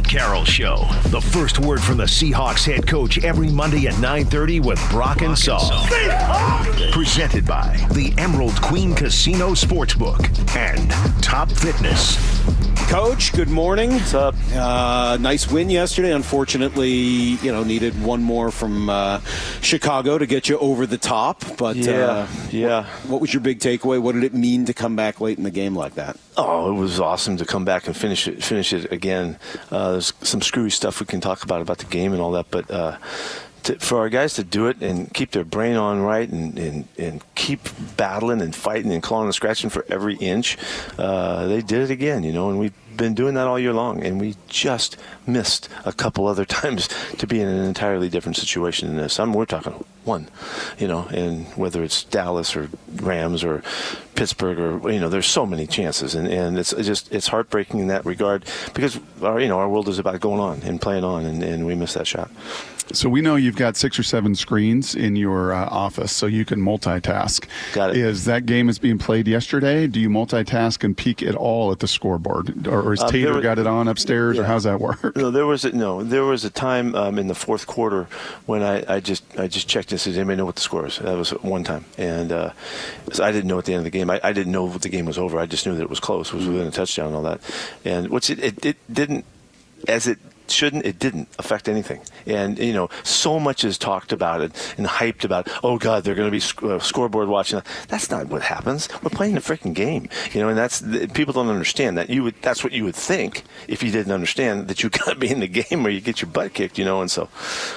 Carroll Show. The first word from the Seahawks head coach every Monday at 9:30 with Brock and Saul. Presented by the Emerald Queen Casino Sportsbook and Top Fitness. Coach, good morning. What's up? Nice win yesterday. Unfortunately, needed one more from Chicago to get you over the top. But what was your big takeaway? What did it mean to come back late in the game like that? Oh, it was awesome to come back and finish it again. There's some screwy stuff we can talk about the game and all that, but for our guys to do it and keep their brain on right and keep battling and fighting and clawing and scratching for every inch, they did it again, and we've been doing that all year long, and we just missed a couple other times to be in an entirely different situation than this. We're talking one, and whether it's Dallas or Rams or Pittsburgh or, there's so many chances, and it's heartbreaking in that regard because our world is about going on and playing on, and we missed that shot. So we know you've got 6 or 7 screens in your office, so you can multitask. Got it. Is that game is being played yesterday? Do you multitask and peek at all at the scoreboard, or is Tater got it on upstairs, or how's that work? No, there was a time in the fourth quarter when I just checked and said, "Does anybody know what the score is?" That was one time, and I didn't know at the end of the game. I didn't know the game was over. I just knew that it was close. It was within a touchdown and all that, and which it didn't, as it shouldn't, it didn't affect anything. And, so much is talked about it and hyped about, oh, God, they're going to be scoreboard watching. That's not what happens. We're playing a freaking game, and people don't understand that. That's what you would think if you didn't understand that you got to be in the game or you get your butt kicked, and so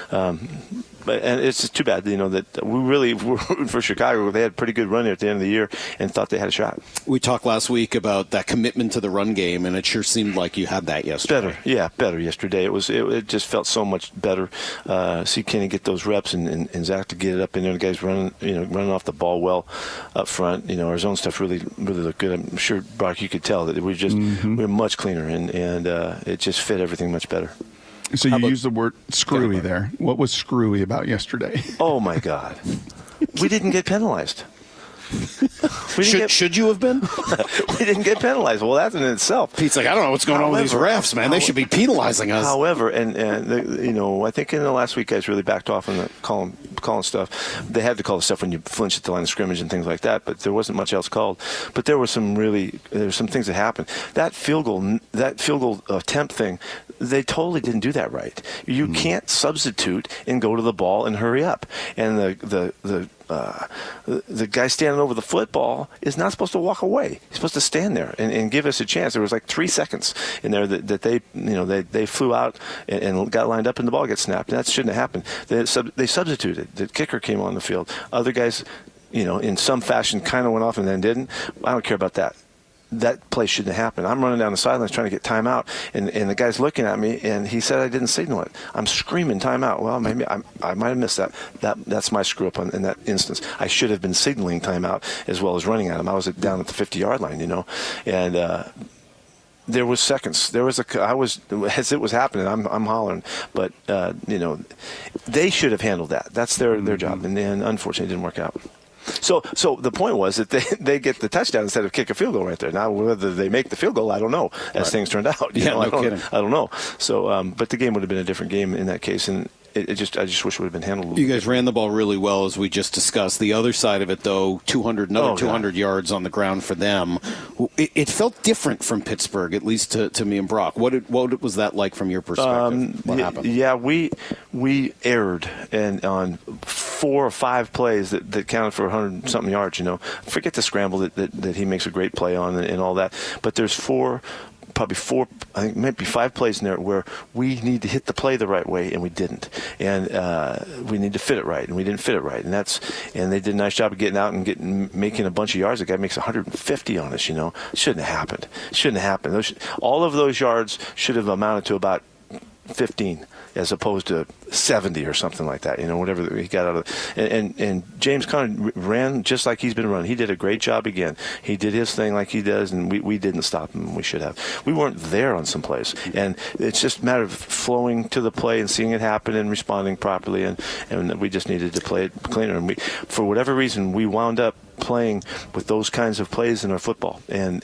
and it's just too bad, that we really were rooting for Chicago. They had a pretty good run at the end of the year and thought they had a shot. We talked last week about that commitment to the run game, and it sure seemed like you had that yesterday. Better yesterday. It just felt so much better. See Kenny get those reps and Zach to get it up in there. The guys running off the ball well up front. Our zone stuff really looked good. I'm sure, Brock, you could tell that we're much cleaner and it just fit everything much better. So you used the word screwy there. What was screwy about yesterday? Oh, my God. We didn't get penalized. Should you have been? We didn't get penalized. Well, that's in itself. Pete's like, I don't know what's going on with these refs, man. They should be penalizing us. However, I think in the last week, guys really backed off on the calling stuff. They had to call the stuff when you flinch at the line of scrimmage and things like that, but there wasn't much else called. But there were some things that happened. That field goal attempt thing, they totally didn't do that right. You can't substitute and go to the ball and hurry up. And the guy standing over the football is not supposed to walk away. He's supposed to stand there and give us a chance. There was like 3 seconds in there that they flew out and got lined up and the ball gets snapped. And that shouldn't have happened. They substituted. The kicker came on the field. Other guys, in some fashion kind of went off and then didn't. I don't care about that. That play shouldn't have happened. I'm running down the sidelines trying to get timeout, and the guy's looking at me, and he said I didn't signal it. I'm screaming timeout. Well, maybe I might have missed that. That's my screw up in that instance. I should have been signaling timeout as well as running at him. I was down at the 50-yard line, and there was seconds. I was, as it was happening, I'm hollering, but they should have handled that. That's their job, and unfortunately, it didn't work out. So the point was that they get the touchdown instead of kick a field goal right there. Now, whether they make the field goal, I don't know, as things turned out. No kidding. I don't know. So, but the game would have been a different game in that case, and I just wish it would have been handled a little You guys ran the ball really well, as we just discussed. The other side of it, though, 200 yards on the ground for them. It felt different from Pittsburgh, at least to me and Brock. What was that like from your perspective? What happened? Yeah, we erred on 4 or 5 plays that counted for 100-something yards. Forget the scramble that he makes a great play on and all that. But there's probably 4, I think maybe 5 plays in there where we need to hit the play the right way, and we didn't. And we need to fit it right, and we didn't fit it right. And they did a nice job of getting out and making a bunch of yards. The guy makes 150 on us, It shouldn't have happened. All of those yards should have amounted to about 15 as opposed to 70 or something like that, whatever he got out of it. And James Conner ran just like he's been running. He did a great job again. He did his thing like he does, and we didn't stop him. We should have. We weren't there on some plays. And it's just a matter of flowing to the play and seeing it happen and responding properly, and we just needed to play it cleaner. And for whatever reason, we wound up playing with those kinds of plays in our football. And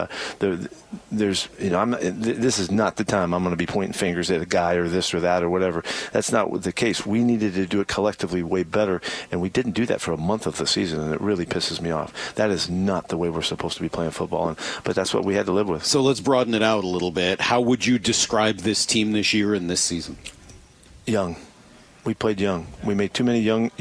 there's, this is not the time I'm going to be pointing fingers at a guy or this or that or whatever. That's not the case. We needed to do it collectively way better, and we didn't do that for a month of the season, and it really pisses me off. That is not the way we're supposed to be playing football, but that's what we had to live with. So let's broaden it out a little bit. How would you describe this team this year and this season? Young. We played young. We made too many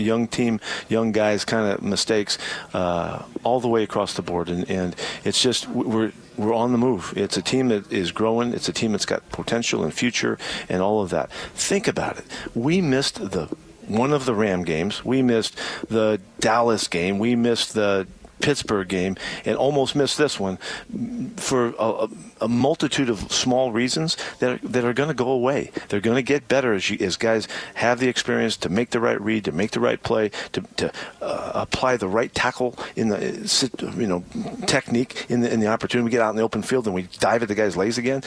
young guys kind of mistakes all the way across the board, and it's just we're on the move. It's a team that is growing. It's a team that's got potential and future and all of that. Think about it. We missed one of the Ram games. We missed the Dallas game. We missed the Pittsburgh game and almost missed this one for a multitude of small reasons that are going to go away. They're going to get better as guys have the experience to make the right read, to make the right play, to apply the right tackle in the technique in the opportunity. We get out in the open field and we dive at the guy's legs again.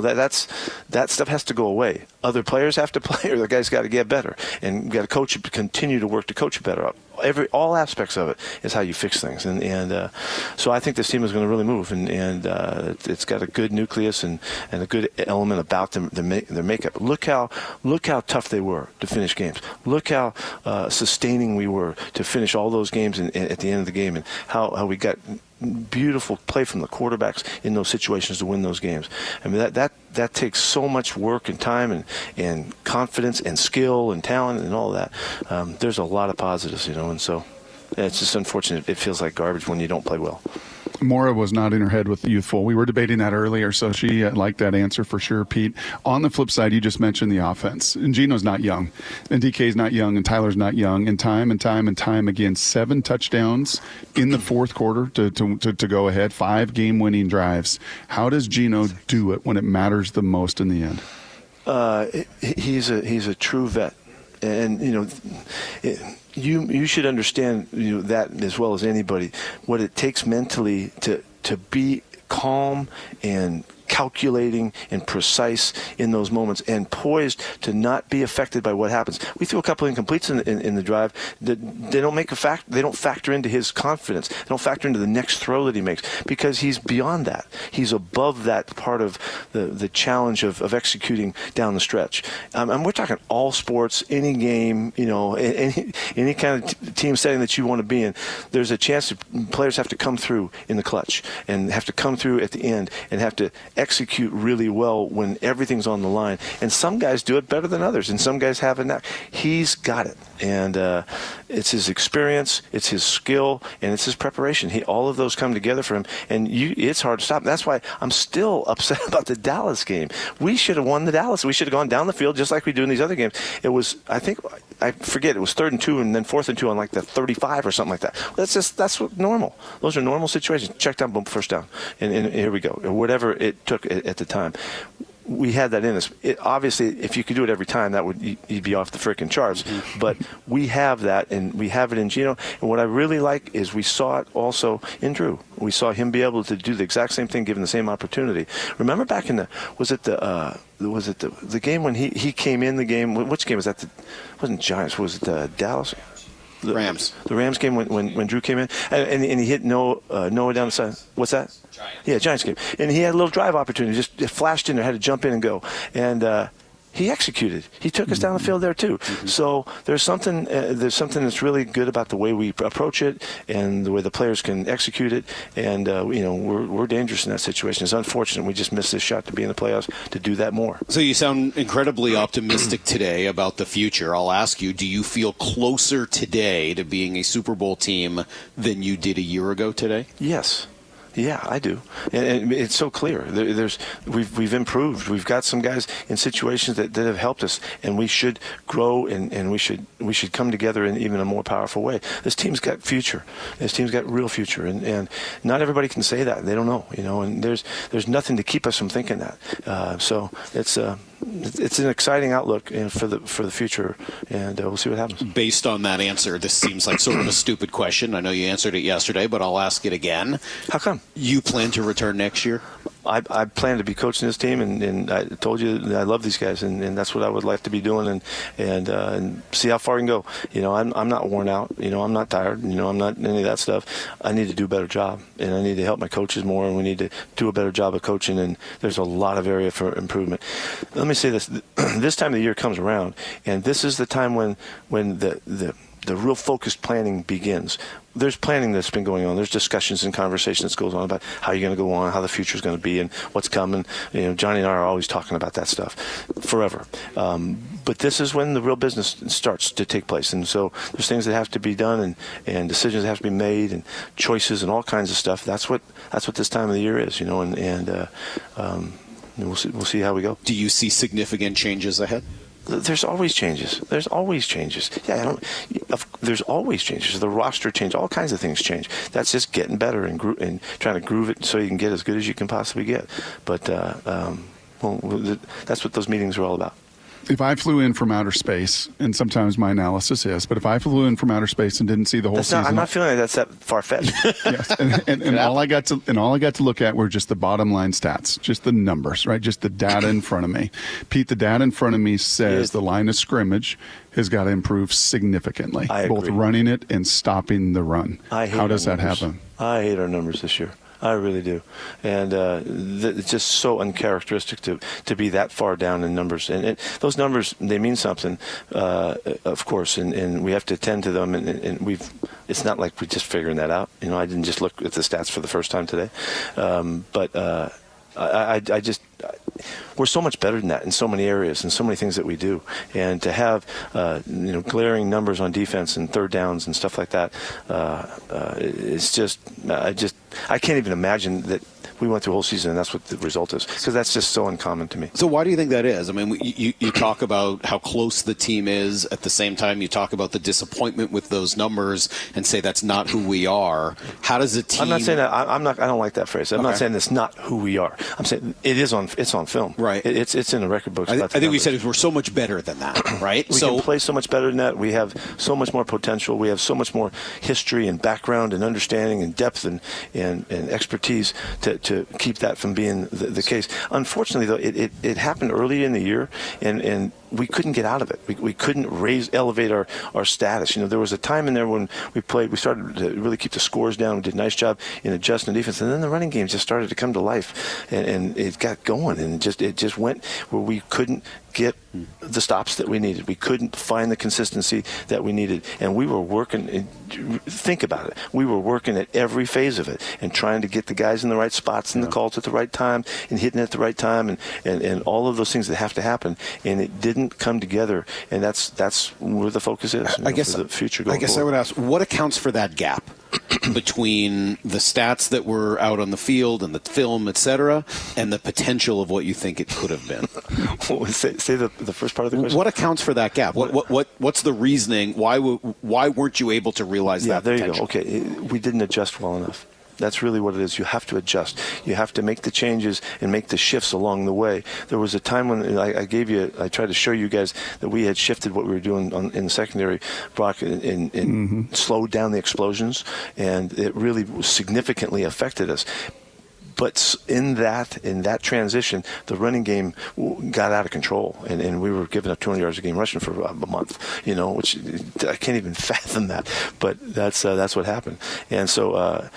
That stuff has to go away. Other players have to play, or the guys got to get better, and we got to coach it, continue to work to coach it better. All aspects of it is how you fix things, and so I think this team is going to really move, and it's got a good nucleus and a good element about them, their makeup. Look how tough they were to finish games. Look how sustaining we were to finish all those games at the end of the game, and how we got beautiful play from the quarterbacks in those situations to win those games. I mean, that takes so much work and time and confidence and skill and talent and all that. There's a lot of positives, and so it's just unfortunate. It feels like garbage when you don't play well. Maura was not in her head with the youthful. We were debating that earlier, so she liked that answer for sure, Pete. On the flip side, you just mentioned the offense. And Gino's not young, and DK's not young, and Tyler's not young. And time again, 7 touchdowns in the fourth quarter to go ahead, 5 game-winning drives. How does Gino do it when it matters the most in the end? He's a true vet. And, you should understand that as well as anybody, what it takes mentally to be calm and calculating and precise in those moments and poised to not be affected by what happens. We threw a couple of incompletes in the drive. They don't factor into his confidence. They don't factor into the next throw that he makes because he's beyond that. He's above that part of the challenge of executing down the stretch. And we're talking all sports, any game, any kind of team setting that you want to be in. There's a chance that players have to come through in the clutch and have to come through at the end and have to execute really well when everything's on the line. And some guys do it better than others, and some guys have a knack. He's got it. And it's his experience, it's his skill, and it's his preparation. All of those come together for him, and it's hard to stop. That's why I'm still upset about the Dallas game. We should have won the Dallas. We should have gone down the field just like we do in these other games. It was, I forget, it was 3rd and 2 and then 4th and 2 on like the 35 or something like that. That's what normal. Those are normal situations. Check down, boom, first down. And here we go. Or whatever it took at the time. We had that in us. Obviously, if you could do it every time, you'd be off the freaking charts. Mm-hmm. But we have that, and we have it in Gino. And what I really like is we saw it also in Drew. We saw him be able to do the exact same thing, given the same opportunity. Remember back in the game when he came in the game? Which game was that? It wasn't Giants. Was it Dallas? The Rams. The Rams game when Drew came in, and he hit Noah down the side. What's that? Giants. Yeah, Giants game. And he had a little drive opportunity. Just flashed in there, had to jump in and go. And he executed. He took us down the field there too. Mm-hmm. So there's something that's really good about the way we approach it and the way the players can execute it. And we're dangerous in that situation. It's unfortunate we just missed this shot to be in the playoffs to do that more. So you sound incredibly optimistic today about the future. I'll ask you, do you feel closer today to being a Super Bowl team than you did a year ago today? Yes. Yeah, I do, and it's so clear. We've improved. We've got some guys in situations that have helped us, and we should grow and we should come together in even a more powerful way. This team's got future. This team's got real future, and not everybody can say that. They don't know, And there's nothing to keep us from thinking that. So it's an exciting outlook for the future, and we'll see what happens. Based on that answer, this seems like sort of a stupid question. I know you answered it yesterday, but I'll ask it again. How come? You plan to return next year? I plan to be coaching this team, and I told you that I love these guys, and that's what I would like to be doing, and see how far I can go. I'm not worn out. I'm not tired. I'm not any of that stuff. I need to do a better job, and I need to help my coaches more, and we need to do a better job of coaching, and there's a lot of area for improvement. Let me say this. This time of the year comes around, and this is the time when the real focused planning begins. There's planning that's been going on. There's discussions and conversations that goes on about how you're going to go on, how the future is going to be, and what's coming. Johnny and I are always talking about that stuff forever. But this is when the real business starts to take place. And so there's things that have to be done and decisions that have to be made and choices and all kinds of stuff. That's what this time of the year is, and we'll see how we go. Do you see significant changes ahead? There's always changes. There's always changes. There's always changes. The roster change. All kinds of things change. That's just getting better and trying to groove it so you can get as good as you can possibly get. But that's what those meetings are all about. If I flew in from outer space, and sometimes my analysis is, but if I flew in from outer space and didn't see the whole season, I'm not feeling like that's that far-fetched. Yes, and all I got to look at were just the bottom line stats, just the numbers, right? Just the data in front of me. Pete, the data in front of me says the line of scrimmage has got to improve significantly, both running it and stopping the run. How does that happen? I hate our numbers this year. I really do, and it's just so uncharacteristic to be that far down in numbers. And those numbers, they mean something, of course, and we have to attend to them. And it's not like we're just figuring that out. I didn't just look at the stats for the first time today, but we're so much better than that in so many areas and so many things that we do. And to have glaring numbers on defense and third downs and stuff like that, it's just I can't even imagine that we went through a whole season and that's what the result is, because that's just so uncommon to me. So why do you think that is? I mean, you talk about how close the team is. At the same time, you talk about the disappointment with those numbers and say that's not who we are. How does a team? I'm not saying that. I don't like that phrase. I'm not saying it's not who we are. I'm saying it's on film. Right. It's in the record books. I think we said we're so much better than that, right? We can play so much better than that. We have so much more potential. We have so much more history and background and understanding and depth and expertise to keep that from being the case. Unfortunately, though, it happened early in the year, and we couldn't get out of it. We couldn't elevate our status. There was a time in there when we started to really keep the scores down. We did a nice job in adjusting the defense, and then the running game just started to come to life, and it got going, and it just went where we couldn't get the stops that we needed. We couldn't find the consistency that we needed, and we were working. Think about it. We were working at every phase of it and trying to get the guys in the right spots and the calls at the right time and hitting at the right time and all of those things that have to happen, and it didn't come together, and that's where the focus is. I guess for the future going forward. I would ask, what accounts for that gap between the stats that were out on the field and the film, etc., and the potential of what you think it could have been? Say the first part of the question. What accounts for that gap? What's the reasoning? Why weren't you able to realize that potential? There you go. Okay, we didn't adjust well enough. That's really what it is. You have to adjust. You have to make the changes and make the shifts along the way. There was a time when I tried to show you guys that we had shifted what we were doing in the secondary, Brock, and slowed down the explosions, and it really significantly affected us. But in that transition, the running game got out of control, and we were giving up 200 yards a game rushing for a month, which I can't even fathom that. But that's what happened. And so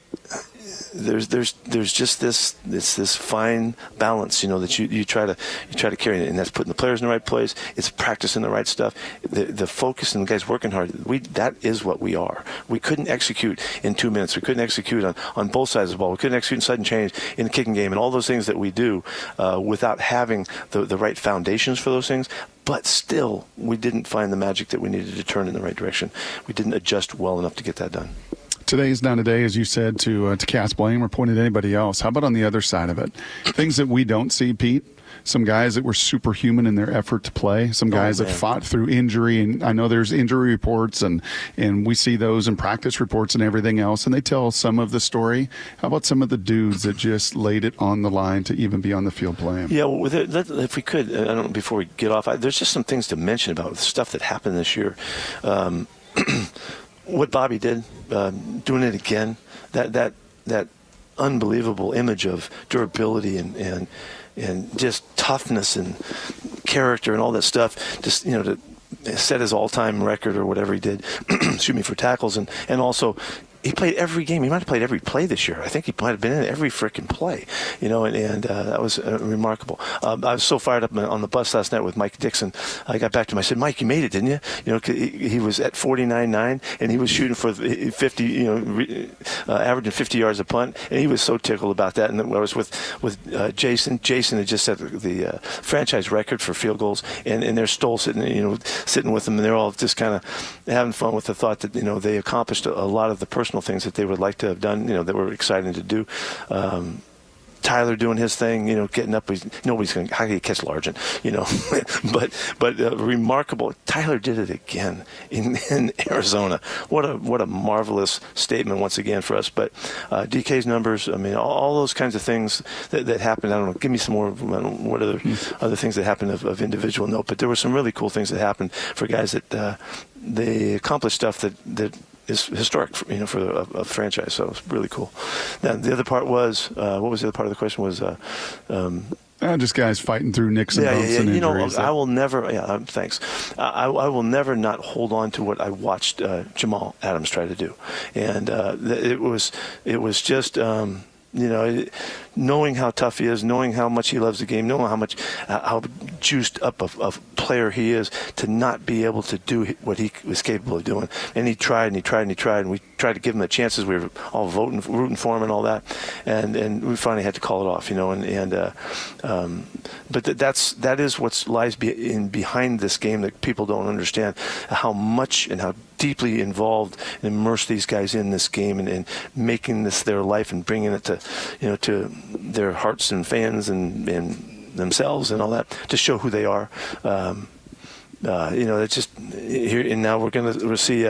there's just this fine balance, that you try to carry, and that's putting the players in the right place. It's practicing the right stuff. The focus and the guys working hard. That is what we are. We couldn't execute in 2 minutes. We couldn't execute on both sides of the ball. We couldn't execute in sudden change in the kicking game and all those things that we do without having the right foundations for those things. But still, we didn't find the magic that we needed to turn in the right direction. We didn't adjust well enough to get that done. Today's not a day, as you said, to cast blame or point at anybody else. How about on the other side of it? Things that we don't see, Pete. Some guys that were superhuman in their effort to play. Some guys that fought through injury. And I know there's injury reports, and we see those in practice reports and everything else. And they tell some of the story. How about some of the dudes that just laid it on the line to even be on the field playing? Yeah, well, if we could, I don't know, before we get off, there's just some things to mention about the stuff that happened this year. What Bobby did, doing it again, that unbelievable image of durability and just toughness and character and all that stuff. Just, to set his all-time record or whatever he did, for tackles, and also he played every game. He might have played every play this year. I think he might have been in every freaking play, and that was remarkable. I was so fired up on the bus last night with Mike Dixon. I got back to him. I said, Mike, you made it, didn't you? He was at 49.9, and he was shooting for 50, averaging 50 yards a punt, and he was so tickled about that. And I was with Jason. Jason had just set the franchise record for field goals, and they're still sitting with him, and they're all just kind of having fun with the thought that, they accomplished a lot of the personal things that they would like to have done, that were exciting to do. Tyler doing his thing, getting up. Nobody's going to, how do you catch Largent, but remarkable. Tyler did it again in Arizona. What a marvelous statement once again for us. But DK's numbers, all those kinds of things that happened. I don't know, give me some more, what other things that happened of individual note. But there were some really cool things that happened for guys that they accomplished stuff that is historic, for a franchise. So it's really cool. Now, the other part was, what was the other part of the question? Was just guys fighting through nicks and bumps and injuries. I will never. Thanks. I will never not hold on to what I watched Jamal Adams try to do, and it was just. Knowing how tough he is, knowing how much he loves the game, knowing how juiced up a player he is, to not be able to do what he was capable of doing. And he tried and he tried and he tried, and we tried to give him the chances. We were all rooting for him and all that, and we finally had to call it off, But that is what lies behind this game that people don't understand, how much and how deeply involved and immersed these guys in this game and making this their life and bringing it to their hearts and fans and themselves and all that, to show who they are. It's just here, and now we're going to see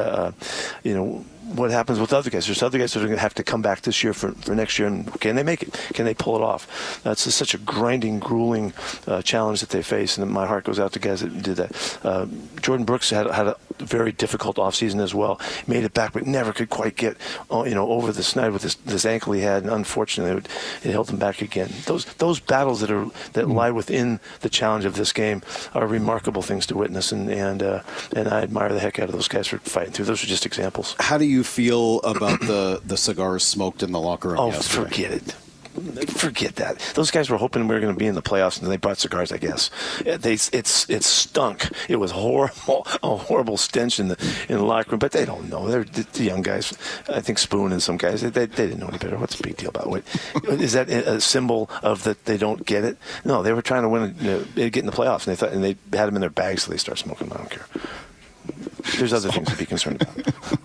what happens with other guys. There's other guys that are going to have to come back this year for next year, and can they make it? Can they pull it off? That's just such a grinding, grueling challenge that they face, and my heart goes out to guys that did that. Jordan Brooks had a very difficult offseason as well. Made it back, but never could quite get over the snide with this ankle he had, and unfortunately it held him back again. Those battles that lie within the challenge of this game are remarkable things to witness, and I admire the heck out of those guys for fighting through. Those are just examples. How do you feel about the cigars smoked in the locker room yesterday? Forget it. Forget that. Those guys were hoping we were going to be in the playoffs, and they brought cigars, I guess. It stunk. It was horrible, a horrible stench in the locker room. But they don't know. They're the young guys. I think Spoon and some guys, they didn't know any better. What's the big deal about it? Is that a symbol of that they don't get it? No, they were trying to win, get in the playoffs, and they had them in their bags, so they start smoking them. I don't care. There's other things to be concerned about.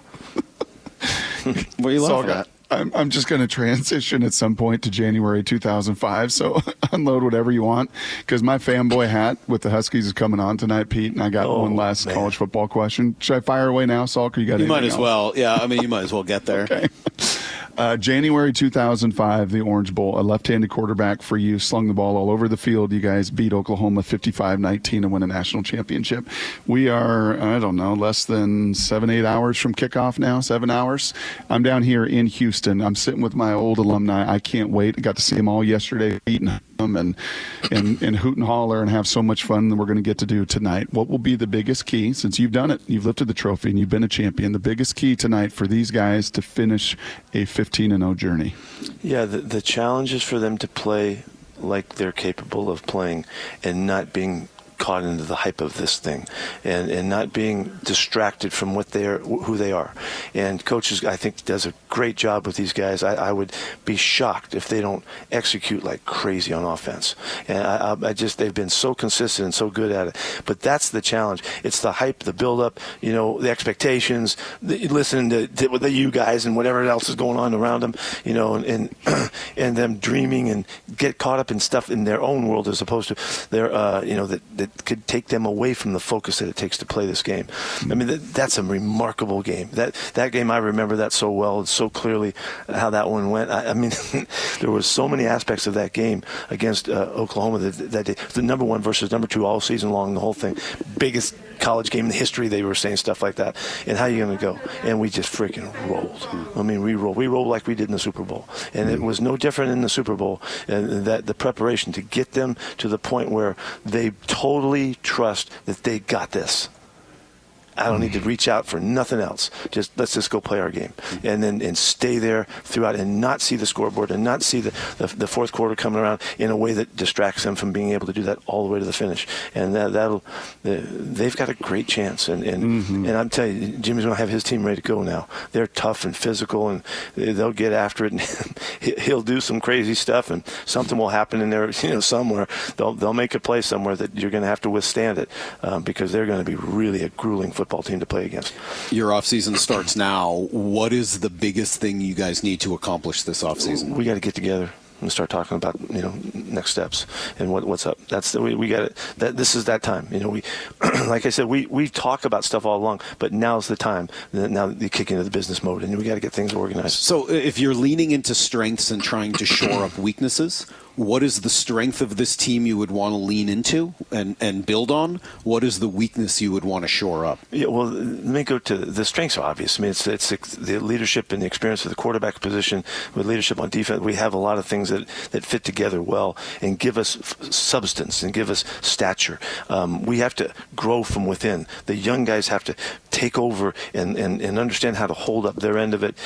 What are you laughing at? I'm just going to transition at some point to January 2005, so unload whatever you want, because my fanboy hat with the Huskies is coming on tonight, Pete, and I got one last college football question. Should I fire away now, Salk, or you got anything might as else? well. Yeah, you might as well get there. Okay. January 2005, the Orange Bowl, a left-handed quarterback for you, slung the ball all over the field. You guys beat Oklahoma 55-19 and win a national championship. We are, less than 7-8 hours from kickoff now, 7 hours. I'm down here in Houston. I'm sitting with my old alumni. I can't wait. I got to see them all yesterday, eating them and hoot and holler and have so much fun that we're going to get to do tonight. What will be the biggest key, since you've done it, you've lifted the trophy and you've been a champion, the biggest key tonight for these guys to finish a 15-0 journey? Yeah, the challenge is for them to play like they're capable of playing and not being caught into the hype of this thing and not being distracted from who they are. And coaches, I think, does a great job with these guys. I would be shocked if they don't execute like crazy on offense. And they've been so consistent and so good at it. But that's the challenge. It's the hype, the build-up, the expectations, listening to you guys and whatever else is going on around them, and them dreaming and get caught up in stuff in their own world as opposed to their, that that could take them away from the focus that it takes to play this game. I mean, that's a remarkable game. That game, I remember that so well and so clearly how that one went. I mean, there was so many aspects of that game against Oklahoma that day. The number 1 versus number 2 all season long, the whole thing. Biggest college game in history, they were saying stuff like that. And how are you going to go? And we just freaking rolled. I mean, we rolled like we did in the Super Bowl. And it was no different in the Super Bowl. And that the preparation to get them to the point where they totally trust that they got this. I don't need to reach out for nothing else. Let's just go play our game, and stay there throughout, and not see the scoreboard, and not see the fourth quarter coming around in a way that distracts them from being able to do that all the way to the finish. And they've got a great chance. And I'm telling you, Jimmy's going to have his team ready to go now. They're tough and physical, and they'll get after it. And he'll do some crazy stuff, and something will happen in there, somewhere. They'll make a play somewhere that you're going to have to withstand it, because they're going to be really a grueling football team to play against. Your offseason starts now. What is the biggest thing you guys need to accomplish this offseason? We got to get together and start talking about next steps and what's up. That's we got it. This is that time. We like I said, we talk about stuff all along, but now's the time. Now you kick into the business mode, and we got to get things organized. So if you're leaning into strengths and trying to shore up weaknesses, what is the strength of this team you would want to lean into and build on? What is the weakness you would want to shore up? Yeah, well, let me go to the strengths are obvious. I mean, it's the leadership and the experience of the quarterback position with leadership on defense. We have a lot of things that fit together well and give us substance and give us stature. We have to grow from within. The young guys have to take over and understand how to hold up their end of it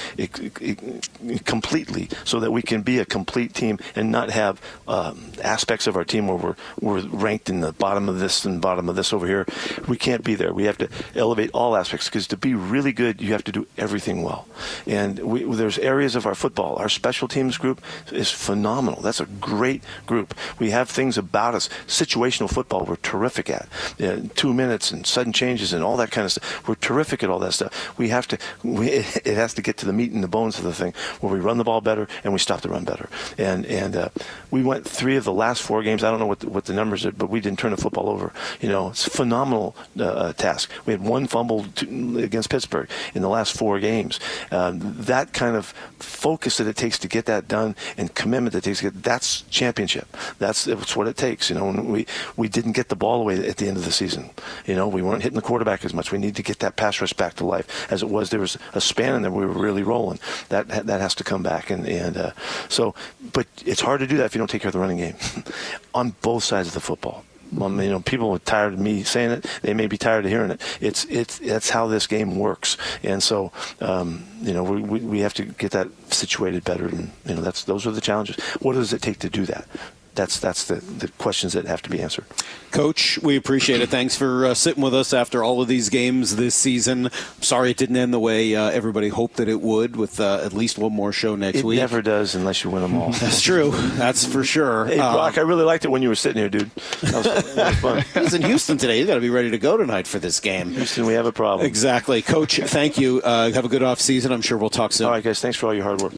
completely, so that we can be a complete team and not have aspects of our team where we're ranked in the bottom of this and bottom of this over here. We can't be there. We have to elevate all aspects, because to be really good, you have to do everything well. And there's areas of our football. Our special teams group is phenomenal. That's a great group. We have things about us. Situational football we're terrific at. 2 minutes and sudden changes and all that kind of stuff. We're terrific at all that stuff. It has to get to the meat and the bones of the thing, where we run the ball better and we stop the run better. And we went 3 of the last 4 games. I don't know what the numbers are, but we didn't turn the football over. It's a phenomenal task. We had 1 fumble against Pittsburgh in the last 4 games. That kind of focus that it takes to get that done, and commitment that it takes to get, that's championship. That's what it takes. When we didn't get the ball away at the end of the season. We weren't hitting the quarterback as much. We need to get that pass rush back to life. As it was, there was a span in there we were really rolling. That has to come back. But it's hard to do that if you don't take care of the running game on both sides of the football. People are tired of me saying it. They may be tired of hearing it. That's how this game works. And so, we have to get that situated better. And those are the challenges. What does it take to do that? That's the questions that have to be answered. Coach, we appreciate it. Thanks for sitting with us after all of these games this season. Sorry it didn't end the way everybody hoped that it would, with at least one more show next week. It never does unless you win them all. That's true. That's for sure. Hey, Brock, I really liked it when you were sitting here, dude. That was fun. He's in Houston today. He's got to be ready to go tonight for this game. Houston, we have a problem. Exactly. Coach, thank you. Have a good off season. I'm sure we'll talk soon. All right, guys. Thanks for all your hard work.